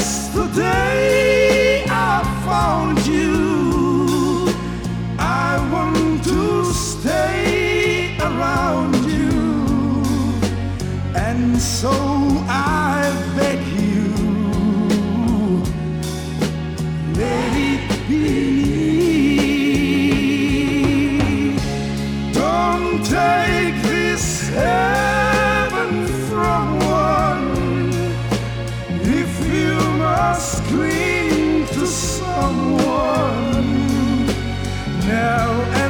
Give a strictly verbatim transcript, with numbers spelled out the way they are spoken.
yesterday I found you. I want to stay around you, and so I beg you, let it be. Don't take this heaven from one if you must cling to someone now and